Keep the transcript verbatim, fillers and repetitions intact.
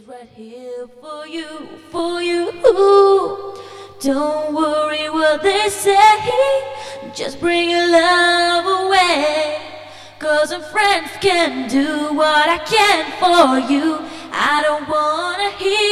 right here for you, for you. Don't worry what they say, just bring your love away. Cause our friends can do what I can for you. I don't wanna hear